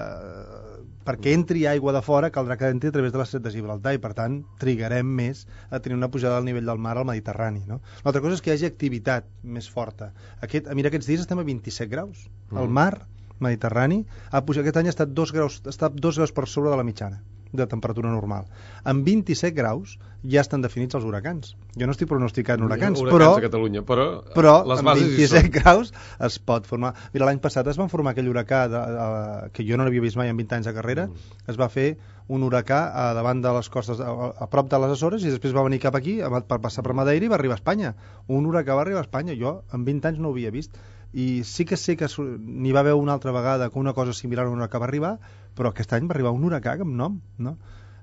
Perquè entri aigua de fora caldrà que entri a través de l'estret de Gibraltar i, per tant, trigarem més a tenir una pujada al nivell del mar al Mediterrani, no? L'altra cosa és que hi hagi activitat més forta. Mira, aquests dies estem a 27 graus. El mar Mediterrani aquest any ha estat 2 graus per sobre de la mitjana de temperatura normal. Amb 27 graus ja estan definits els huracans. Jo no estic pronosticant huracans, però a Catalunya, però les bases amb 27 graus es pot formar. Mira, l'any passat es van formar aquell huracà que jo no l'havia vist mai en 20 anys de carrera. Es va fer un huracà davant de les costes, a prop de les Açores, i després va venir cap aquí per passar per Madeira i va arribar a Espanya. Un huracà va arribar a Espanya. Jo en 20 anys no ho havia vist. I sí que sé que n'hi va haver una altra vegada que una cosa similar a un huracà va arribar, però aquest any va arribar un huracà amb nom, no?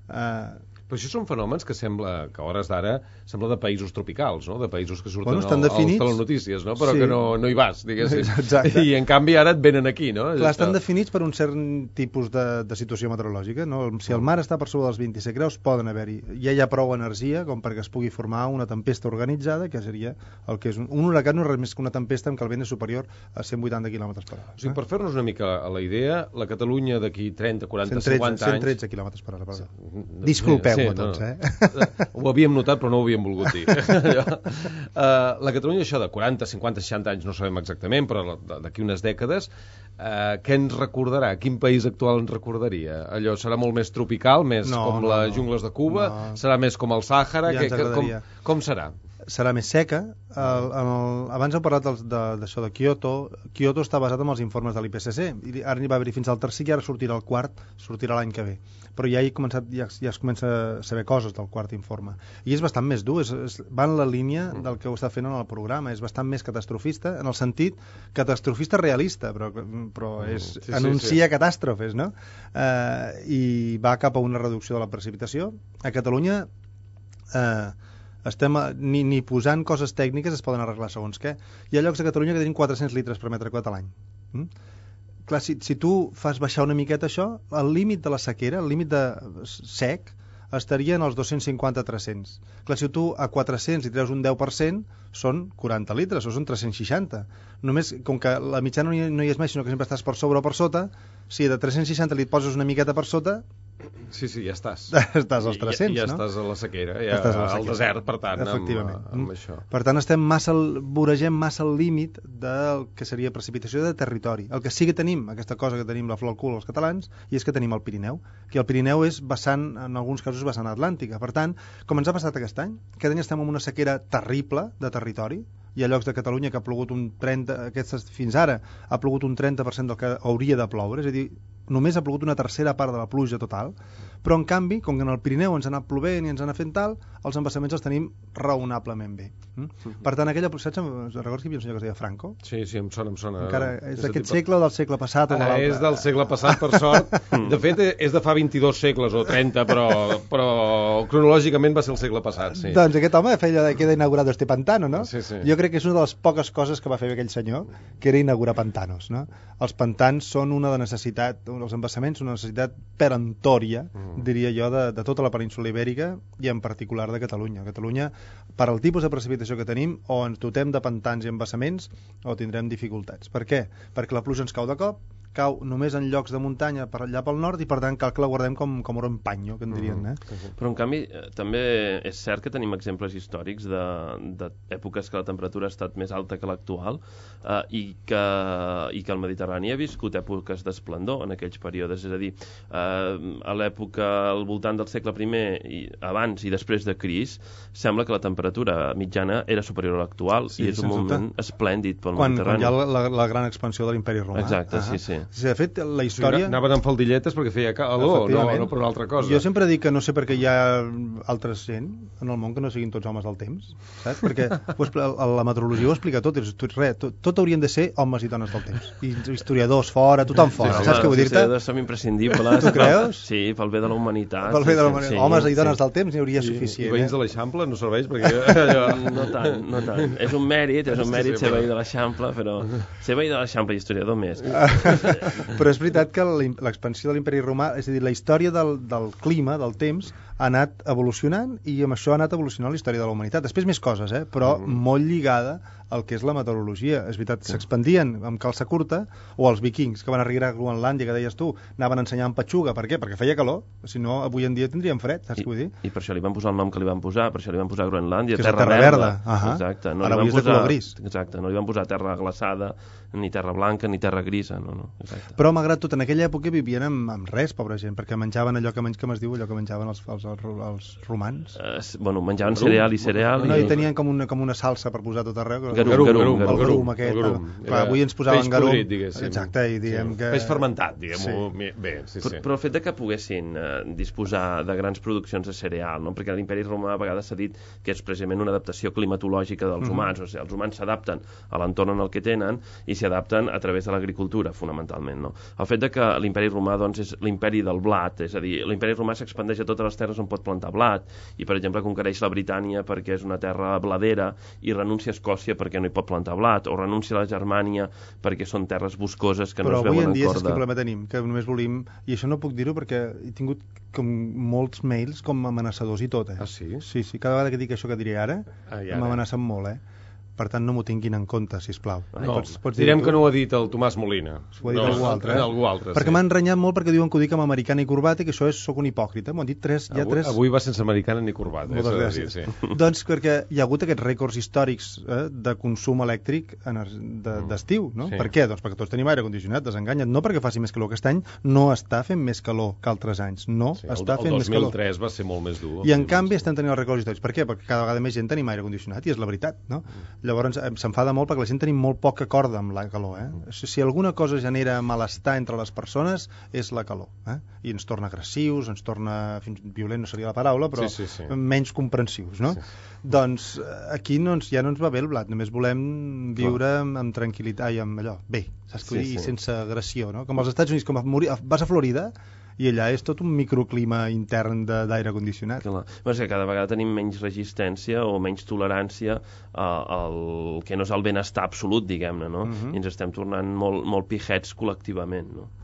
Però això són fenòmens que sembla que a hores d'ara sembla de països tropicals, no? De països que surten als telenotícies, no? Però sí, que no hi vas, diguéssim. Exacte. I en canvi ara et venen aquí, no? Clar, estan definits per un cert tipus de situació meteorològica, no? Si el mar està per sobre dels 26 graus, poden haver-hi. Ja hi ha prou energia com perquè es pugui formar una tempesta organitzada, que seria el que és un huracà, no és res més que una tempesta en què el vent és superior a 180 km per hora. O sigui, per fer-nos una mica a la idea, la Catalunya d'aquí 30, 40, 50 anys... 113 km per hora, perdó. Disculpeu-me tots, Ho havíem notat però no ho havíem volgut dir. La Catalunya, això de 40, 50, 60 anys no sabem exactament, però d'aquí unes dècades, què ens recordarà? Quin país actual ens recordaria? Allò serà molt més tropical, més com les jungles de Cuba? Serà més com el Sàhara? Com serà? Serà més seca. Abans heu parlat d'això de Kyoto. Kyoto està basat en els informes de l'IPCC. Ara n'hi va haver fins al tercer i ara sortirà el quart, sortirà l'any que ve. Però ja es comença a saber coses del quart informe. I és bastant més dur, va en la línia del que ho està fent en el programa. És bastant més catastrofista, en el sentit catastrofista realista, però anuncia catàstrofes, no? I va cap a una reducció de la precipitació. A Catalunya... ni posant coses tècniques es poden arreglar segons què. Hi ha llocs a Catalunya que tenim 400 litres per metre quadrat a l'any. Clar, si tu fas baixar una miqueta això, el límit de la sequera, el límit de sec, estaria en els 250-300. Clar, si tu a 400 li treus un 10%, són 40 litres, o són 360. Només, com que la mitjana no hi és mai, sinó que sempre estàs per sobre o per sota, si de 360 li poses una miqueta per sota... Sí, ja estàs. Estàs als 300, no? Ja estàs a la sequera, al desert, per tant, amb això. Per tant, voregem massa el límit del que seria precipitació de territori. El que sí que tenim, aquesta cosa que tenim la flor al cul els catalans, i és que tenim el Pirineu, que el Pirineu és vessant, en alguns casos, vessant atlàntica. Per tant, com ens ha passat aquest any estem en una sequera terrible de territori. Hi ha llocs de Catalunya que ha plogut fins ara ha plogut un 30% del que hauria de ploure, és a dir, només ha plogut una tercera part de la pluja total, però en canvi, com que en el Pirineu ens ha anat plovent i ens ha anat fent tal, els embassaments els tenim raonablement bé. Per tant, aquella... Saps, recordes que hi havia un senyor que es deia Franco? Sí, em sona. Encara és d'aquest segle o del segle passat? És del segle passat, per sort. De fet, és de fa 22 segles o 30, però cronològicament va ser el segle passat, sí. Doncs aquest home queda inaugurat este pantano, no? Sí. Jo crec que és una de les poques coses que va fer aquell senyor, que era inaugurar pantanos, no? Els pantans són una necessitat, els embassaments, una necessitat peremptòria, diria jo, de tota la península Ibèrica i en particular de Catalunya. Catalunya, per al tipus de precipitació que tenim, o ens dotem de pantans i embassaments o tindrem dificultats. Per què? Perquè la pluja ens cau de cop, cau només en llocs de muntanya per allà pel nord i per tant cal que la guardem com oro en panyo, que en dirien. Però en canvi també és cert que tenim exemples històrics d'èpoques que la temperatura ha estat més alta que l'actual i que el Mediterrani ha viscut èpoques d'esplendor en aquells períodes, és a dir, a l'època al voltant del segle I, abans i després de Crist, sembla que la temperatura mitjana era superior a l'actual i és un moment esplèndid pel Mediterrani. Quan hi ha la gran expansió de l'imperi romà. Exacte, sí. De fet, la història... Anaven amb faldilletes perquè feia calor, no per una altra cosa. Jo sempre dic que no sé per què hi ha altres gent en el món que no siguin tots homes del temps, saps? Perquè la meteorologia ho explica tot, tot haurien de ser homes i dones del temps. I historiadors fora, tothom fora, saps què vull dir-te? Els historiadors som imprescindibles. Tu creus? Sí, pel bé de la humanitat. Pel bé de la humanitat. Homes i dones del temps n'hi hauria suficient. I veïns de l'Eixample no serveix perquè... No tant. És un mèrit ser veí de l'Eixample, però ser veí de l'Eixample i historiador més. Però és veritat que l'expansió de l'imperi romà, és a dir, la història del clima, del temps, ha anat evolucionant i amb això ha anat evolucionant la història de la humanitat. Després més coses, però molt lligada al que és la meteorologia. És veritat, s'expandien amb calça curta, o els vikings que van arribar a Groenlàndia, que deies tu, anaven ensenyant petxuga. Per què? Perquè feia calor. Si no, avui en dia tindríem fred, saps què vull dir? I per això li van posar el nom que li van posar, per això li van posar Groenlàndia, que terra verda. Exacte. Ara avui és de color gris. Exacte, no li van posar terra glaçada, ni terra blanca, ni terra grisa, no. Exacte. Però malgrat tot, en aquella època vivien amb res, pobra gent, perquè menjaven allò que es diu, allò que menjaven els romans. Menjaven cereal i cereal. No, i tenien com una salsa per posar tot arreu. Garum aquest. Clar, avui ens posaven garum. Peix podrit, diguéssim. Exacte, i diem que... Peix fermentat, diguem-ho. Bé, sí. Però el fet que poguessin disposar de grans produccions de cereal, no? Perquè l'imperi romà a vegades s'ha dit que és precisament una adaptació climatològica dels humans, o sigui, els humans s'adapten a l'entorn en el que tenen i s'hi adapten a través de l'agricultura, fonamentalment, no? El fet que l'imperi romà, doncs, és l'imperi del blat, és a dir, l'imperi romà s'expandeix a totes les terres on pot plantar blat, i, per exemple, conquereix la Britània perquè és una terra bladera i renuncia a Escòcia perquè no hi pot plantar blat, o renuncia a la Germània perquè són terres boscoses que no es veuen en corda. Però avui en dia és que problema tenim, que només volim, i això no puc dir-ho perquè he tingut com molts mails com amenaçadors i tot, Ah, sí? Sí, cada vegada que dic això que diré ara, m'amenacen molt, Per tant, no m'ho tinguin en compte, sisplau. No, direm que no ho ha dit el Tomàs Molina. Ho ha dit algú altre. Algú altre, perquè m'han renyat molt perquè diuen que ho dic amb americana i corbata i que això sóc un hipòcrita. M'ho han dit tres... Avui va sense americana ni corbata. Moltes gràcies. Sí. Doncs perquè hi ha hagut aquests rècords històrics de consum elèctric d'estiu, no? Sí. Per què? Doncs perquè tots tenim aire condicionat, desenganya't. No perquè faci més calor. Aquest any no està fent més calor que altres anys. No està fent més calor. El 2003 va ser molt més dur. I en canvi estem tenint els rècords històrics. Per què? Perquè cada vegada més gent tenim aire condicionat i és la veritat, no? Llavors s'enfada molt perquè la gent tenim molt poca corda amb la calor. Si alguna cosa genera malestar entre les persones és la calor. I ens torna agressius, ens torna fins violent, no seria la paraula, però sí. menys comprensius, no? Sí. Doncs aquí ja no ens va bé el blat, només volem viure amb tranquil·litat i amb allò, bé, saps què vull dir? I sense agressió, no? Com als Estats Units, vas a Florida i allà és tot un microclima intern d'aire condicionat. És que cada vegada tenim menys resistència o menys tolerància al que no és el benestar absolut, diguem-ne, no? I ens estem tornant molt pijets col·lectivament, no?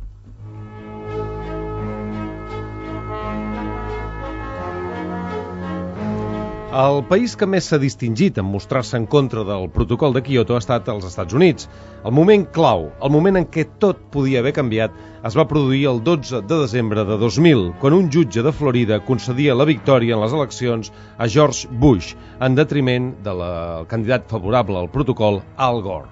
El país que més s'ha distingit en mostrar-se en contra del protocol de Kyoto ha estat els Estats Units. El moment clau, el moment en què tot podia haver canviat, es va produir el 12 de desembre de 2000, quan un jutge de Florida concedia la victòria en les eleccions a George Bush, en detriment del candidat favorable al protocol, Al Gore.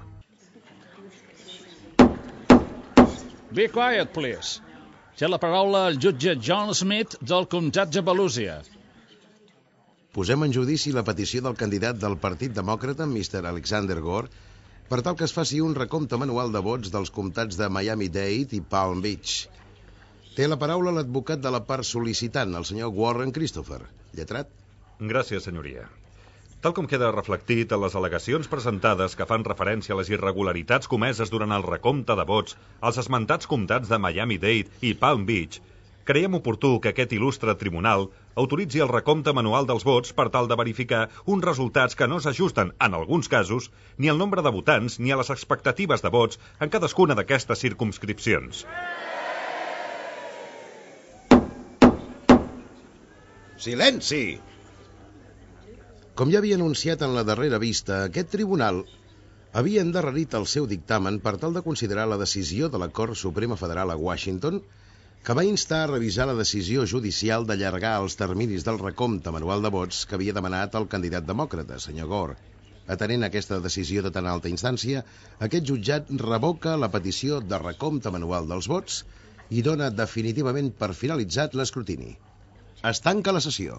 Be quiet, please. Té la paraula el jutge John Smith del comtat de Volusia. Posem en judici la petició del candidat del Partit Demòcrata, Mr. Alexander Gore, per tal que es faci un recompte manual de vots dels comtats de Miami-Dade i Palm Beach. Té la paraula l'advocat de la part sol·licitant, el senyor Warren Christopher. Lletrat? Gràcies, senyoria. Tal com queda reflectit en les al·legacions presentades que fan referència a les irregularitats comeses durant el recompte de vots als esmentats comtats de Miami-Dade i Palm Beach, creiem oportú que aquest il·lustre tribunal autoritzi el recompte manual dels vots per tal de verificar uns resultats que no s'ajusten, en alguns casos, ni al nombre de votants ni a les expectatives de vots en cadascuna d'aquestes circumscripcions. Silenci! Com ja havia anunciat en la darrera vista, aquest tribunal havia endarrerit el seu dictamen per tal de considerar la decisió de la Cort Suprema Federal a Washington, que va instar a revisar la decisió judicial d'allargar els terminis del recompte manual de vots que havia demanat el candidat demòcrata, senyor Gore. Atenent aquesta decisió de tan alta instància, aquest jutjat revoca la petició de recompte manual dels vots i dona definitivament per finalitzat l'escrutini. Es tanca la sessió.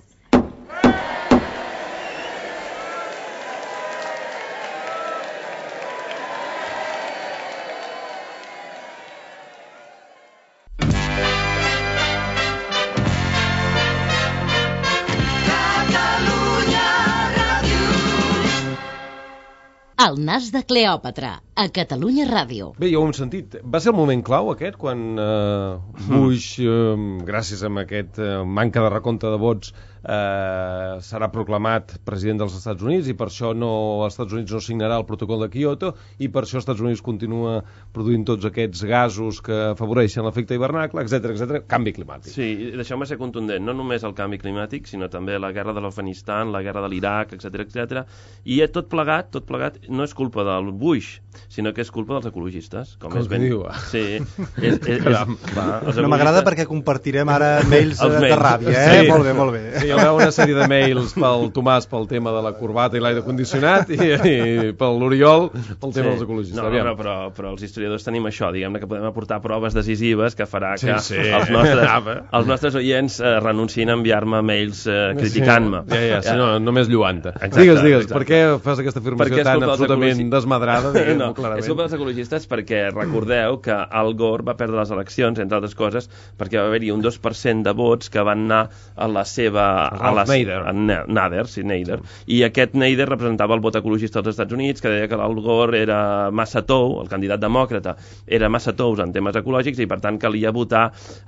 El nas de Cleòpatra, a Catalunya Ràdio. Bé, ja ho hem sentit. Va ser el moment clau aquest, quan Bush, gràcies a aquest manca de recompte de vots, serà proclamat president dels Estats Units, i per això els Estats Units no signarà el protocol de Kyoto, i per això els Estats Units continua produint tots aquests gasos que afavoreixen l'efecte hivernacle, etc. Canvi climàtic. Sí, deixeu-me ser contundent. No només el canvi climàtic, sinó també la guerra de l'Afganistan, la guerra de l'Iraq, etc. I tot plegat, no és culpa del Bush, sinó que és culpa dels ecologistes. Com que diu? Sí. No m'agrada perquè compartirem ara mails de ràbia, eh? Sí. Molt bé. Sí, hi haurà una sèrie de mails pel Tomàs pel tema de la corbata i l'aire condicionat, i pel l'Oriol pel tema dels ecologistes. No, però els historiadors tenim això, diguem-ne que podem aportar proves decisives que farà que els nostres oients renunciïn a enviar-me mails criticant-me. Sí, només lluant-te. Digues, per què fas aquesta afirmació tan absolutament desmadrada? És culpa dels ecologistes perquè recordeu que Al Gore va perdre les eleccions, entre altres coses, perquè va haver-hi un 2% de vots que van anar a la seva... Nader. I aquest Nader representava el vot ecologista dels Estats Units, que deia que l'Al Gore era massa tou, el candidat demòcrata era massa tous en temes ecològics, i per tant calia votar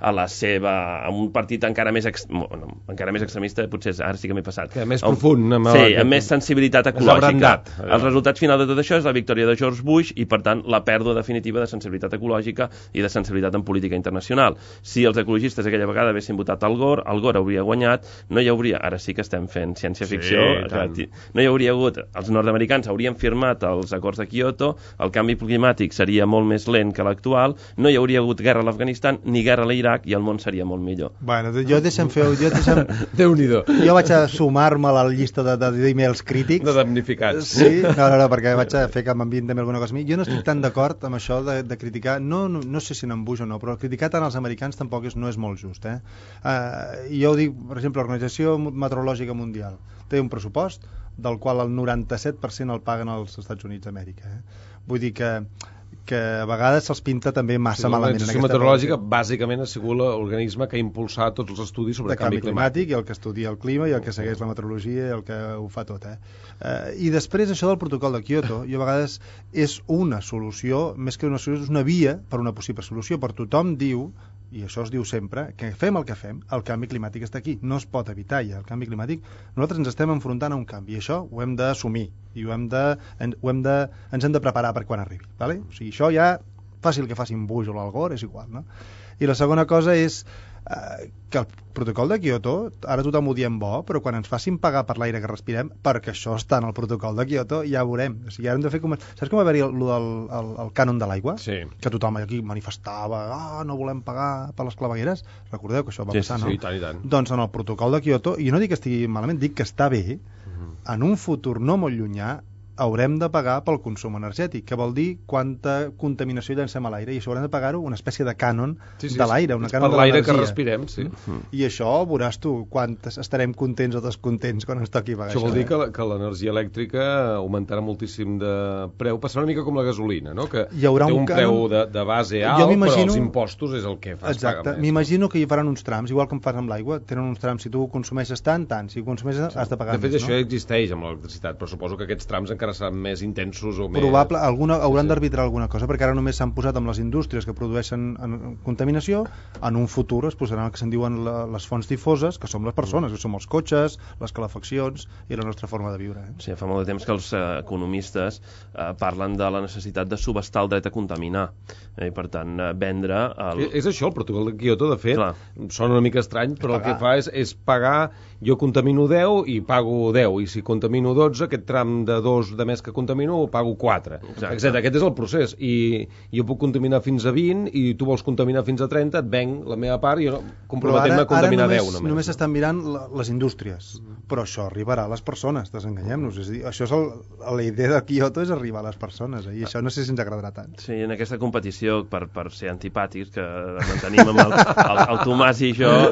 a un partit encara més extremista, potser ara sí que m'he passat. Més profund. Sí, amb més sensibilitat ecològica. El resultat final de tot això és la victòria de George Bush i, per tant, la pèrdua definitiva de sensibilitat ecològica i de sensibilitat en política internacional. Si els ecologistes aquella vegada haguessin votat Al Gore hauria guanyat, no hi hauria, ara sí que estem fent ciència-ficció, no hi hauria hagut, els nord-americans haurien firmat els acords de Kyoto, el canvi climàtic seria molt més lent que l'actual, no hi hauria hagut guerra a l'Afganistan ni guerra a l'Iraq, i el món seria molt millor. Bueno, deixa'm Déu-n'hi-do. Jo vaig a sumar-me a la llista d'emails crítics. De damnificats. Sí, no, perquè vaig a fer que m'enviïn també alguna cosa a mi. Jo no estic tan d'acord amb això de criticar, no sé si n'en Bush o no, però criticar tant els americans tampoc no és molt just. I jo ho dic, per exemple, l'Organització Meteorològica Mundial té un pressupost del qual el 97% el paguen els Estats Units d'Amèrica. Vull dir que a vegades se'ls pinta també massa malament. L'Organització Meteorològica bàsicament ha sigut l'organisme que ha impulsat tots els estudis sobre el canvi climàtic i el que estudia el clima i el que segueix la meteorologia i el que ho fa tot. I després això del protocol de Kyoto, jo a vegades és una solució, més que una solució, és una via per una possible solució, per tothom diu, i això es diu sempre, que fem el que fem, el canvi climàtic està aquí, no es pot evitar ja. El canvi climàtic, nosaltres ens estem enfrontant a un canvi, i això ho hem d'assumir, i ens hem de preparar per quan arribi, vale? O sigui, això ja, faci el que facin Bush o l'Al Gore, és igual, no? I la segona cosa és que el protocol de Kyoto, ara tothom ho diem bo, però quan ens facin pagar per l'aire que respirem, perquè això està en el protocol de Kyoto, ja ho veurem. O sigui, ara hem de fer saps com va haver-hi el cànon de l'aigua? Sí. Que tothom aquí manifestava, no volem pagar per les clavegueres. Recordeu que això va passar, no? Sí, tant. Doncs en el protocol de Kyoto, i no dic que estigui malament, dic que està bé, en un futur no molt llunyà, haurem de pagar pel consum energètic, que vol dir quanta contaminació llancem a l'aire, i això haurem de pagar-ho una espècie de cànon de l'aire, una cànon de l'energia. Per l'aire que respirem, sí. I això veuràs tu quantes estarem contents o descontents quan ens toqui pagar això. Això vol dir que l'energia elèctrica augmentarà moltíssim de preu, passarà una mica com la gasolina, no? Que té un preu de base alt, però els impostos és el que fas pagar més. M'imagino que hi faran uns trams, igual com fas amb l'aigua, tenen uns trams, si tu consumeixes tant, si consumeixes has de pagar més. De fet, això existeix amb l'electricitat, però suposo que aquests trams encara seran més intensos o més... Probable, hauran d'arbitrar alguna cosa, perquè ara només s'han posat amb les indústries que produeixen contaminació, en un futur es posaran el que se'n diuen les fonts difoses, que som les persones, que som els cotxes, les calefaccions i la nostra forma de viure. Sí, fa molt de temps que els economistes parlen de la necessitat de subestar el dret a contaminar, i per tant vendre... És això, el protocol de Kyoto, de fet, sona una mica estrany, però el que fa és pagar, jo contamino 10 i pago 10, i si contamino 12, aquest tram de 2 de més que contamino, pago 4, etc. Aquest és el procés, i jo puc contaminar fins a 20, i tu vols contaminar fins a 30, et venc la meva part i jo comprometem-me a contaminar 10 només. Només s'estan mirant les indústries, però això arribarà a les persones, desenganyem-nos. És a dir, això és la idea de Kyoto, és arribar a les persones, i això no sé si ens agradarà tant. Sí, en aquesta competició, per ser antipàtics, que mantenim amb el Tomàs i jo,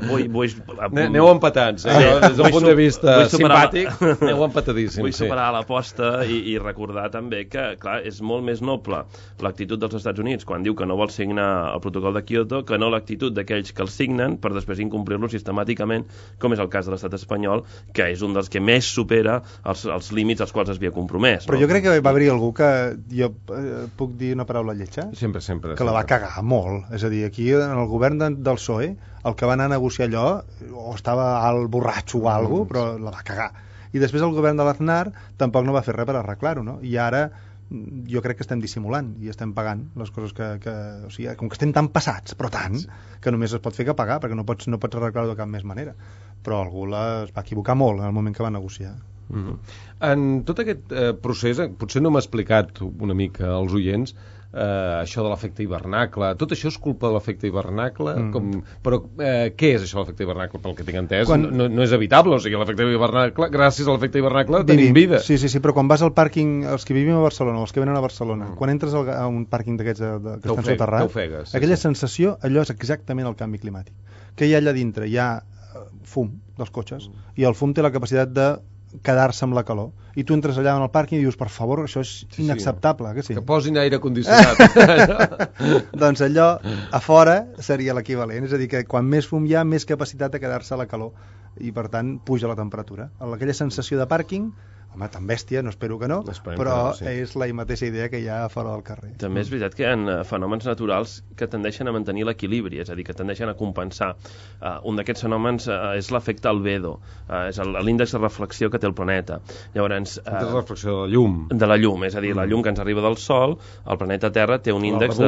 aneu empatats, des del punt de vista simpàtic, aneu empatadíssims. Vull superar l'aposta i recordar també que, clar, és molt més noble l'actitud dels Estats Units quan diu que no vol signar el protocol de Kyoto que no l'actitud d'aquells que el signen per després incomplir-lo sistemàticament, com és el cas de l'estat espanyol, que és un dels que més supera els límits als quals es havia compromès. Però jo crec que va haver-hi algú que jo puc dir una paraula lletja? Sempre. Que la va cagar molt. És a dir, aquí en el govern del PSOE, el que va anar a negociar allò, o estava al borratxo o alguna cosa, però la va cagar. I després el govern de l'Aznar tampoc no va fer res per arreglar-ho, no? I ara jo crec que estem dissimulant i estem pagant les coses o sigui, com que estem tan passats, però tant, que només es pot fer que pagar, perquè no pots arreglar-ho de cap més manera. Però algú es va equivocar molt en el moment que va negociar. En tot aquest procés, potser no m'ha explicat una mica als oients, això de l'efecte hivernacle, tot això és culpa de l'efecte hivernacle, però què és això de l'efecte hivernacle? Pel que tinc entès, no és evitable, o sigui, l'efecte hivernacle, gràcies a l'efecte hivernacle tenim vida. Sí, però quan vas al pàrquing, els que vivim a Barcelona, els que venen a Barcelona, quan entres a un pàrquing d'aquests que estan soterrats, aquella sensació, allò és exactament el canvi climàtic. Que hi ha allà dintre? Hi ha fum dels cotxes, i el fum té la capacitat de quedar-se amb la calor, i tu entres allà en el pàrquing i dius, per favor, això és inacceptable, que sí? Que posin aire condicionat. Doncs allò a fora seria l'equivalent, és a dir, que quan més fum hi ha, més capacitat de quedar-se a la calor, i per tant puja la temperatura. Aquella sensació de pàrquing, home, tan bèstia, no espero que no, però és la mateixa idea que hi ha a fora del carrer. També és veritat que hi ha fenòmens naturals que tendeixen a mantenir l'equilibri, és a dir, que tendeixen a compensar. Un d'aquests fenòmens és l'efecte albedo, és l'índex de reflexió que té el planeta. Llavors, de reflexió de la llum. De la llum, és a dir, la llum que ens arriba del Sol, el planeta Terra té un índex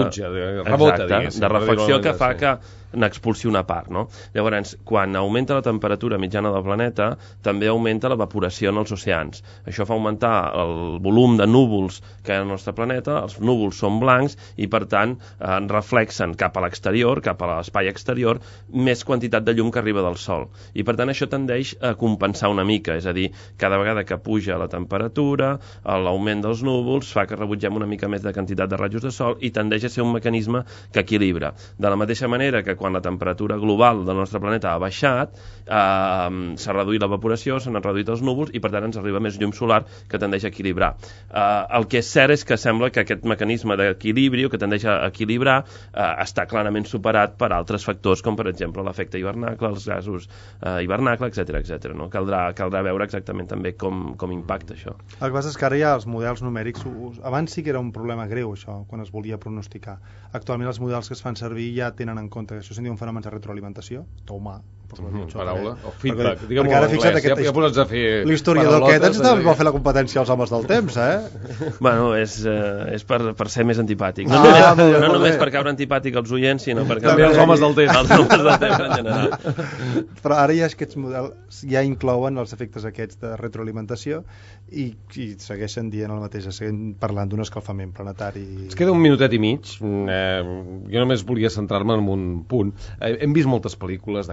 de reflexió que fa que n'expulsi una part, no? Llavors, quan augmenta la temperatura mitjana del planeta, també augmenta l'evaporació en els oceans. Això fa augmentar el volum de núvols que hi ha al nostre planeta, els núvols són blancs i per tant reflexen cap a l'exterior, cap a l'espai exterior, més quantitat de llum que arriba del Sol. I per tant això tendeix a compensar una mica, és a dir, cada vegada que puja la temperatura, l'augment dels núvols fa que rebutgem una mica més de quantitat de rajos de Sol i tendeix a ser un mecanisme que equilibra. De la mateixa manera que quan la temperatura global del nostre planeta ha baixat, s'ha reduït l'evaporació, s'han reduït els núvols i per tant ens arriba més llum solar que tendeix a equilibrar. El que és cert és que sembla que aquest mecanisme d'equilibri o que tendeix a equilibrar està clarament superat per altres factors com per exemple l'efecte hivernacle, els gasos hivernacle, etc. No? Caldrà veure exactament també com impacta això. El que passa és que ara ja els models numèrics, abans sí que era un problema greu això, quan es volia pronosticar. Actualment els models que es fan servir ja tenen en compte que això se'n diuen fenòmens de retroalimentació, tomar, paraula, o feedback, diguem-ho en anglès, ja posats a fer l'historiador aquest ens va fer la competència als homes del temps, Bueno, és per ser més antipàtic. No només per caure antipàtic als oients, sinó per també als homes del temps. Els homes del temps en general. Però ara ja aquests models ja inclouen els efectes aquests de retroalimentació i segueixen dient el mateix, segueixen parlant d'un escalfament planetari. Ens queda un minutet i mig. Jo només volia centrar-me en un punt. Hem vist moltes pel·lícules de catàstrofe.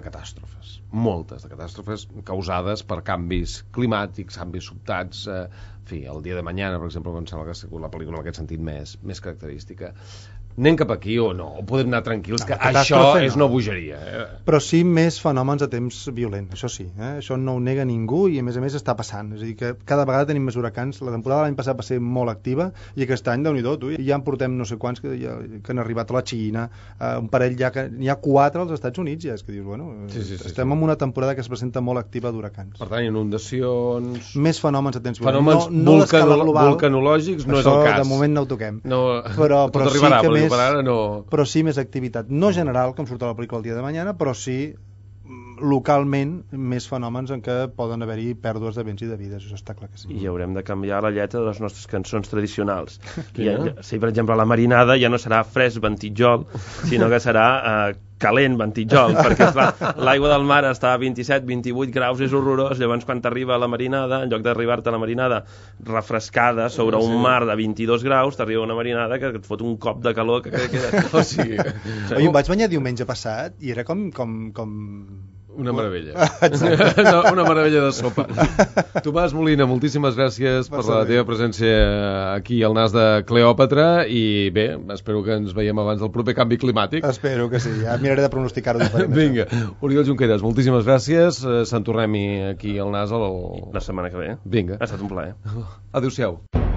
catàstrofes. Moltes de catàstrofes causades per canvis climàtics, canvis sobtats. En fi, el Dia de Mañana, per exemple, em sembla que ha sigut la pel·lícula en aquest sentit més característica. Anem cap aquí o no? O podem anar tranquils, que això és una bogeria. Però sí més fenòmens de temps violent, això sí. Això no ho nega ningú i a més està passant. És a dir, que cada vegada tenim més huracans. La temporada l'any passat va ser molt activa i aquest any, Déu-n'hi-do, ja en portem no sé quants que han arribat a la Xina, un parell ja que n'hi ha 4 als Estats Units, ja és que dius, bueno, estem en una temporada que es presenta molt activa d'huracans. Per tant, inundacions... Més fenòmens de temps violent. Fenòmens vulcanològics no és el cas. Això de moment no ho toquem. Però sí que més... Però sí més activitat, no general com surt a la pel·lícula el Dia de Mañana, però sí localment més fenòmens en què poden haver-hi pèrdues de béns i de vides, això està clar que sí. I haurem de canviar la lletra de les nostres cançons tradicionals. Si, per exemple, la marinada ja no serà fresc ventitjol, sinó que serà calent ventitjol, perquè l'aigua del mar està a 27-28 graus, és horrorós, llavors quan t'arriba a la marinada, en lloc d'arribar-te a la marinada refrescada sobre un mar de 22 graus, t'arriba una marinada que et fot un cop de calor que queda... O sigui... Oi, em vaig banyar diumenge passat i era com... Una meravella. Una meravella de sopa. Tomàs Molina, moltíssimes gràcies per la teva presència aquí al Nas de Cleòpatra i bé, espero que ens veiem abans del proper canvi climàtic. Espero que sí, ja miraré de pronosticar-ho diferent. Vinga, Oriol Junqueras, moltíssimes gràcies. Se'n tornem aquí al Nas la setmana que ve. Vinga. Ha estat un plaer. Adéu-siau.